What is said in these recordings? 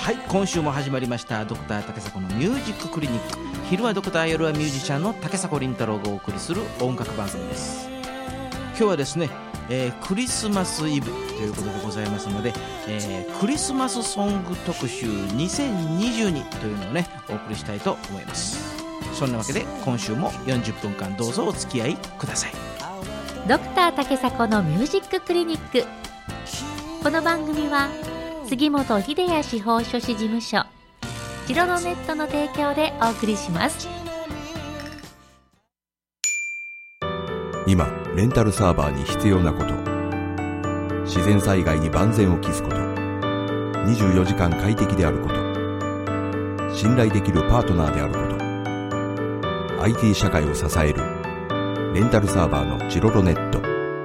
はい、今週も始まりましたドクター竹迫のミュージッククリニック。昼はドクター、夜はミュージシャンの竹迫倫太郎がお送りする音楽番組です。今日はですね、クリスマスイブということでございますので、クリスマスソング特集2022というのをねお送りしたいと思います。そんなわけで今週も40分間どうぞお付き合いください。 ドクター竹迫のミュージッククリニック。この番組は杉本秀哉司法書士事務所チロノネットの提供でお送りします。 今レンタルサーバーに必要なこと、自然災害に万全を期すこと、24時間快適であること、信頼できるパートナーであること、 IT 社会を支えるレンタルサーバーのチロロネット。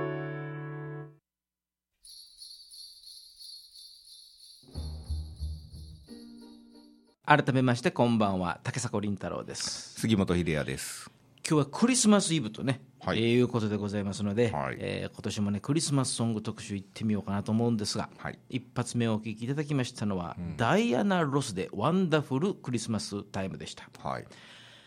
改めましてこんばんは、竹迫倫太郎です。 杉本秀哉です。 今日はクリスマスイブとね、 はいいうことでございますので、 はい、 今年もねクリスマスソング特集行ってみようかなと思うんですが、 はい、 一発目お聴きいただきましたのは、ダイアナ・ロスでワンダフルクリスマスタイムでした。 はい、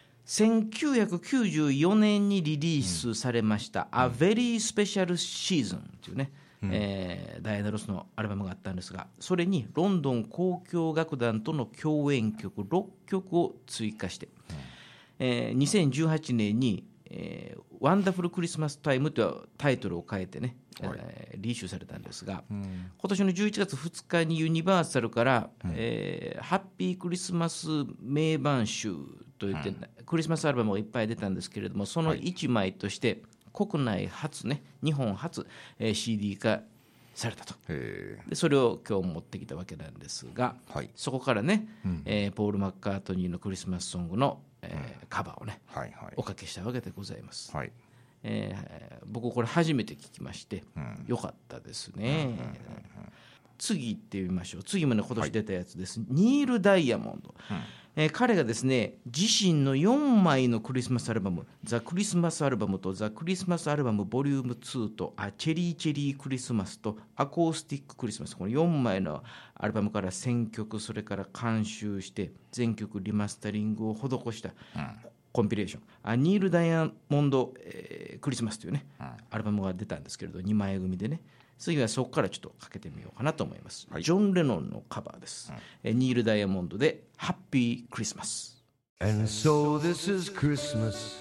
1994年にリリースされました、A Very Special Season というね、ダイアナ・ロスのアルバムがあったんですが、それにロンドン交響楽団との共演曲6曲を追加して、2018年にワンダフルクリスマスタイムというタイトルを変えてね、リリースされたんですが、今年の11月2日にユニバーサルから、ハッピークリスマス名盤集といって、クリスマスアルバムがいっぱい出たんですけれども、その1枚として国内初ね、日本初、CD 化されたと。でそれを今日持ってきたわけなんですが、そこからね、ポール・マッカートニーのクリスマスソングのカバーをね、おかけしたわけでございます。僕これ初めて聞きまして、よかったですね。次行ってみましょう。次もね今年出たやつです、ニール・ダイヤモンド。彼がですね自身の4枚のクリスマスアルバム、ザ・クリスマスアルバムとザ・クリスマスアルバムボリューム2とチェリーチェリークリスマスとアコースティッククリスマス、この4枚のアルバムから選曲、それから監修して全曲リマスタリングを施したコンピレーション、ニール・ダイヤモンド、クリスマスというね、アルバムが出たんですけれど、2枚組でね、次はそこからちょっとかけてみようかなと思います。ジョン・レノンのカバーです。ニール・ダイヤモンドでハッピークリスマス。 And so this is Christmas。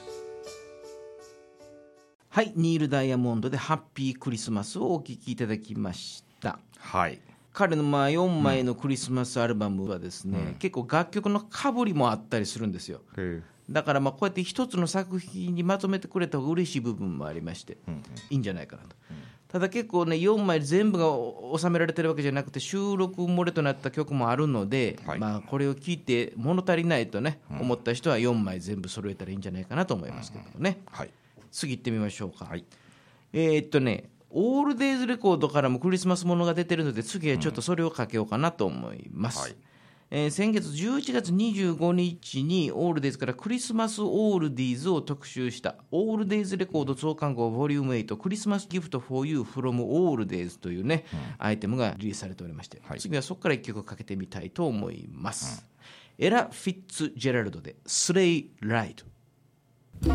はい、ニール・ダイヤモンドでハッピークリスマスをお聴きいただきました。彼の4枚のクリスマスアルバムはですね、結構楽曲のかぶりもあったりするんですよ。だからこうやって一つの作品にまとめてくれた方が嬉しい部分もありまして、いいんじゃないかなと。ただ結構ね4枚全部が収められてるわけじゃなくて、収録漏れとなった曲もあるので、これを聞いて物足りないとね、思った人は4枚全部揃えたらいいんじゃないかなと思いますけどもね。次行ってみましょうか。オールデイズレコードからもクリスマスものが出てるので、次はちょっとそれをかけようかなと思います。先月11月25日にオールデイズからクリスマスオールディーズを特集したオールデイズレコード増刊号ボリューム8クリスマスギフト for you from オールデイズというね、アイテムがリリースされておりまして、次はそこから1曲かけてみたいと思います。エラ・フィッツジェラルドでスレイ・ライド。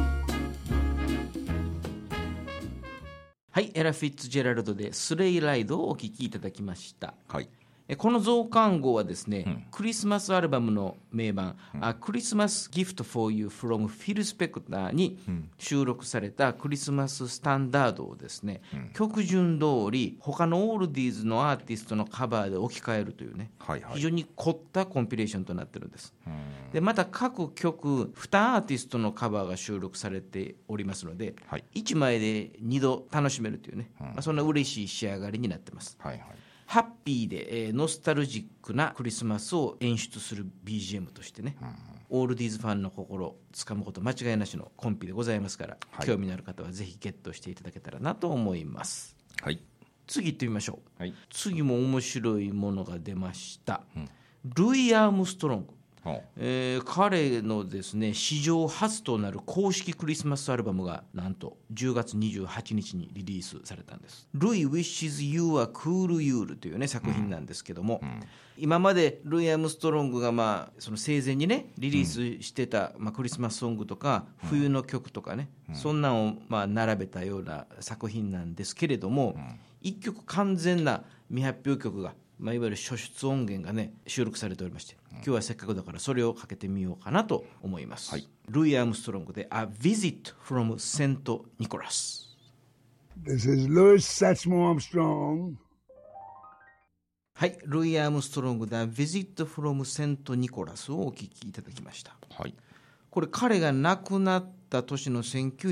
はい、エラ・フィッツジェラルドでスレイ・ライドをお聴きいただきました。この増刊号はですね、クリスマスアルバムの名盤、クリスマスギフト for you from フィル・スペクターに収録されたクリスマススタンダードをですね、曲順通り他のオールディーズのアーティストのカバーで置き換えるというね、非常に凝ったコンピレーションとなってるんです。でまた各曲2アーティストのカバーが収録されておりますので、1枚で2度楽しめるというね、そんな嬉しい仕上がりになってます。ハッピーで、ノスタルジックなクリスマスを演出する BGM としてね、オールディーズファンの心をつかむこと間違いなしのコンピでございますから、興味のある方はぜひゲットしていただけたらなと思います。次行ってみましょう。次も面白いものが出ました。ルイ・アームストロング、 彼のですね史上初となる公式クリスマスアルバムがなんと10月28日にリリースされたんです。ルイ Wishes You a Cool Yule というね作品なんですけども、今までルイ・アームストロングがその生前にねリリースしてたクリスマスソングとか冬の曲とかね、そんなんを並べたような作品なんですけれども、一曲完全な未発表曲がいわゆる初出音源がね収録されておりまして、今日はせっかくだからそれをかけてみようかなと思います、ルイ・アームストロングで A Visit from St. Nicholas。 This is Louis Satchmo Armstrong。 はい、ルイ・アームストロングで A Visit from St. Nicholas をお聴きいただきました。これ彼が亡くなった年の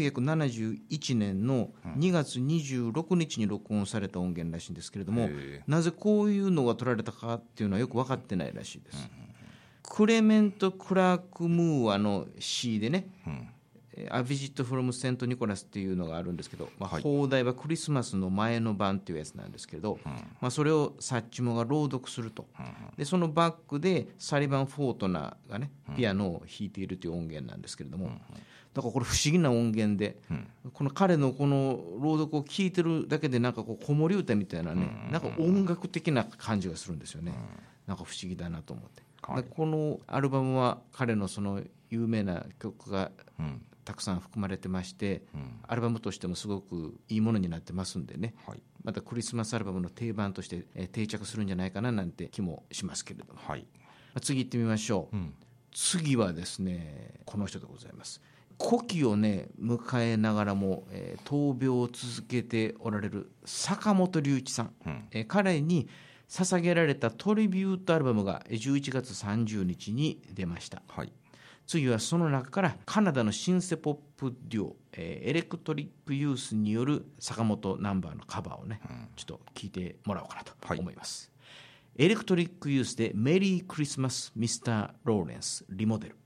1971年の2月26日に録音された音源らしいんですけれども、なぜこういうのが取られたかっていうのはよく分かってないらしいです、クレメント・クラーク・ムーアの詩でね、A Visit from St. Nicholas っていうのがあるんですけど、放題はクリスマスの前の晩っていうやつなんですけど、それをサッチモが朗読すると、でそのバックでサリバン・フォートナーがねピアノを弾いているという音源なんですけれども、だからこれ不思議な音源で、この彼のこの朗読を聴いてるだけでなんかこう子守歌みたいなね、なんか音楽的な感じがするんですよね。なんか不思議だなと思って、このアルバムは彼のその有名な曲がたくさん含まれてまして、アルバムとしてもすごくいいものになってますんでね、またクリスマスアルバムの定番として定着するんじゃないかななんて気もしますけれども、次行ってみましょう、次はですねこの人でございます。古希をね迎えながらも、闘病を続けておられる坂本龍一さん、彼に捧げられたトリビュートアルバムが11月30日に出ました、次はその中からカナダのシンセポップデュオ、エレクトリックユースによる坂本ナンバーのカバーをね、ちょっと聞いてもらおうかなと思います、エレクトリックユースでメリークリスマスミスター・ローレンスリモデル。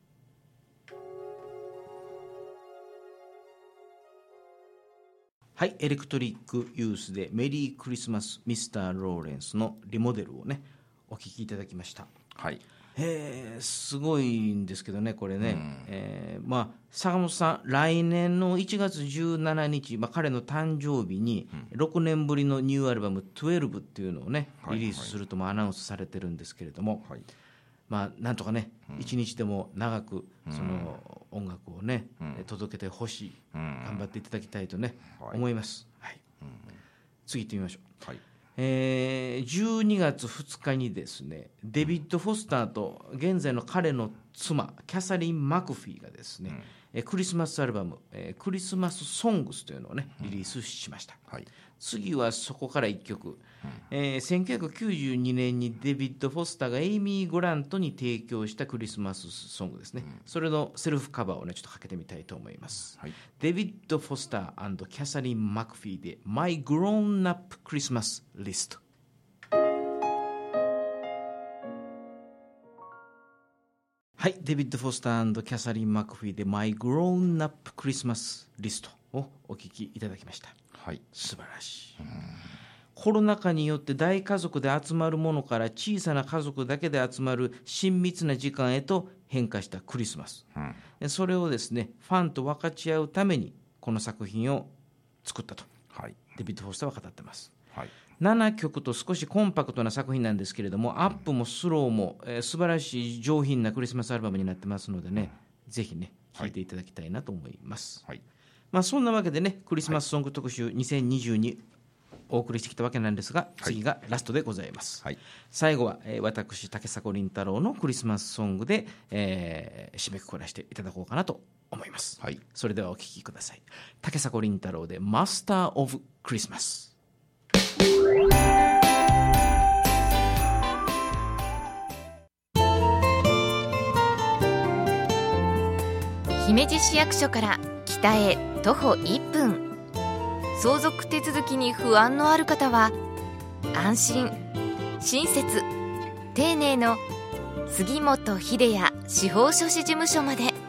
はい、エレクトリックユースでメリークリスマスミスター・ローレンスのリモデルをねお聴きいただきました。すごいんですけどねこれね、坂本さん来年の1月17日、彼の誕生日に6年ぶりのニューアルバム12っていうのをねリリースするともアナウンスされてるんですけれども、なんとかね一日でも長くその音楽をね届けてほしい、頑張っていただきたいとね思います。次行ってみましょう。12月2日にですねデビッド・フォスターと現在の彼の妻キャサリン・マクフィーがですね、クリスマスアルバム、クリスマス・ソングスというのをねリリースしました、次はそこから1曲、1992年にデビッド・フォスターがエイミー・グラントに提供したクリスマスソングですね、それのセルフカバーをねちょっとかけてみたいと思います、デビッド・フォスター&キャサリン・マクフィーで My Grown Up Christmas List。はい、デビッド・フォスター&キャサリン・マクフィーで My Grown Up Christmas List をお聴きいただきました。素晴らしい。コロナ禍によって大家族で集まるものから小さな家族だけで集まる親密な時間へと変化したクリスマス、それをですねファンと分かち合うためにこの作品を作ったと、デビッド・フォスターは語ってます、7曲と少しコンパクトな作品なんですけれども、アップもスローも、素晴らしい上品なクリスマスアルバムになってますのでね、ぜひね聴いていただきたいなと思います、そんなわけでねクリスマスソング特集2022お送りしてきたわけなんですが、次がラストでございます、最後は、私竹迫倫太郎のクリスマスソングで、締めくくらせていただこうかなと思います、それではお聴きください。竹迫倫太郎でマスターオブクリスマス。 姫路市役所から北へ徒歩1分、相続手続きに不安のある方は安心親切丁寧の杉本秀也司法書士事務所まで。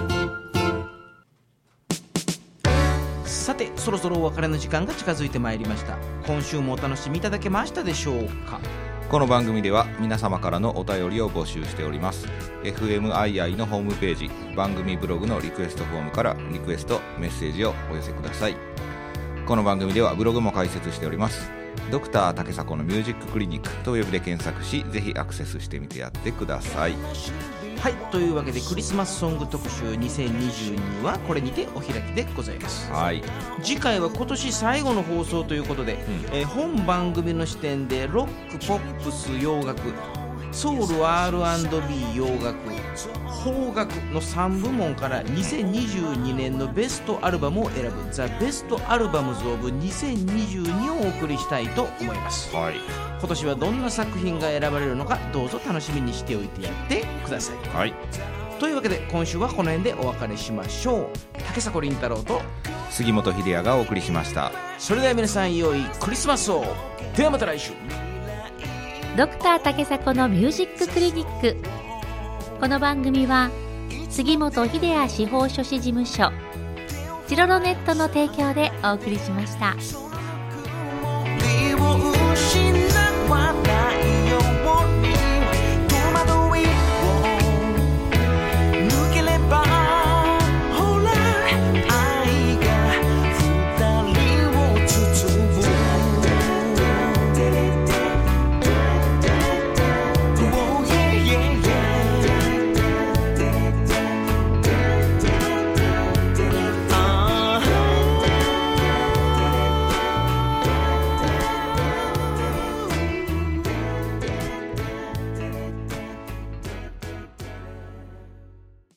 さてそろそろお別れの時間が近づいてまいりました。今週もお楽しみいただけましたでしょうか。 この番組では皆様からのお便りを募集しております。 FMII のホームページ番組ブログのリクエストフォームからリクエストメッセージをお寄せください。この番組ではブログも開設しております。ドクター竹迫のミュージッククリニックとウェブで検索し、ぜひアクセスしてみてやってください。 はい、というわけでクリスマスソング特集2022はこれにてお開きでございます。 はい、 次回は今年最後の放送ということで、本番組の視点でロック、ポップス、洋楽、ソウル R&B 洋楽、邦楽の3部門から2022年のベストアルバムを選ぶザ・ベストアルバムズ・オブ2022をお送りしたいと思います。 はい、 今年はどんな作品が選ばれるのか、どうぞ楽しみにしておいてやってください。 はい、 というわけで今週はこの辺でお別れしましょう。竹迫倫太郎と杉本秀哉がお送りしました。 それでは皆さん良いクリスマスを。ではまた来週。 ドクター竹迫のミュージッククリニック。この番組は杉本秀哉司法書士事務所チロロネットの提供でお送りしました。